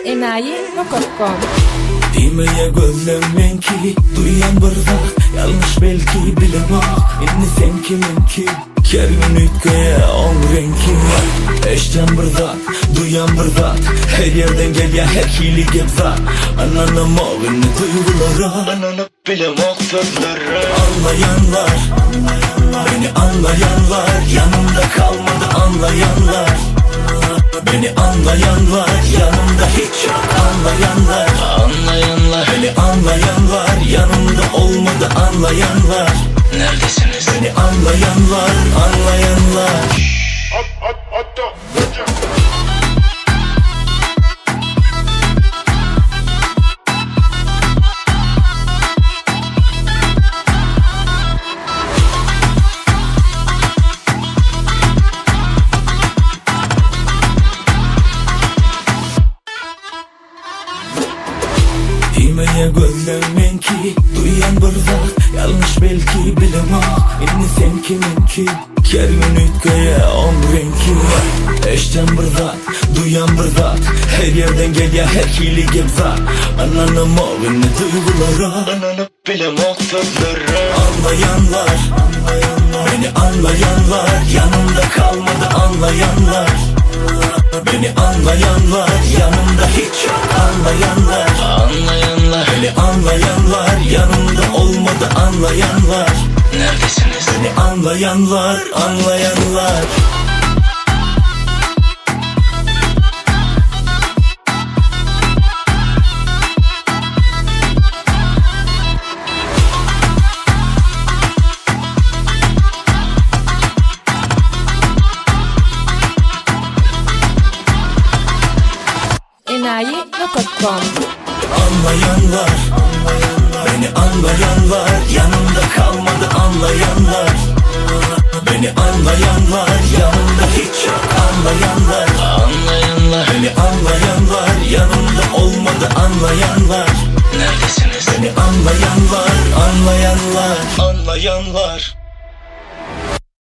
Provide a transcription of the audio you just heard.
enayi.com. Demeye gönlüm ki duyan bırdak, yanlış belki bilemem. Inni sen kimin ki kelmin ütköye on renki. Eşten bırdak, duyan bırdak, her yerden gel ya her hili gebzak. Ananım oğlunu duygulara, ananı bilemem sözlere. Anlayanlar, beni anlayanlar, yanımda kalmadı anlayanlar. Beni anlayanlar, yanımda hiç yok anlayanlar. Beni anlayanlar, yanımda olmadı anlayanlar. Neredesiniz? Beni anlayanlar, anlayanlar. Demeye gönlüm ki duyan bırdak, yanlış belki bilemem. Inni sen kimin ki kelmin ütköye on renki. Eşten bırdak, duyan bırdak, her yerden gel ya her hili gebzak. Ananım oğlunu duygulara, ananı bilemem sözlere. Anlayanlar, beni anlayanlar, yanımda kalmadı anlayanlar. Beni anlayanlar, yanımda hiç yok anlayanlar. Beni anlayanlar, yanımda olmadı anlayanlar. Neredesiniz? Beni anlayanlar, anlayanlar. enayi.com. Anlayanlar, beni anlayanlar, yanımda kalmadı anlayanlar. Beni anlayanlar, yanımda hiç yok anlayanlar. Beni anlayanlar, yanımda olmadı anlayanlar. Neredesiniz? Beni anlayanlar, anlayanlar.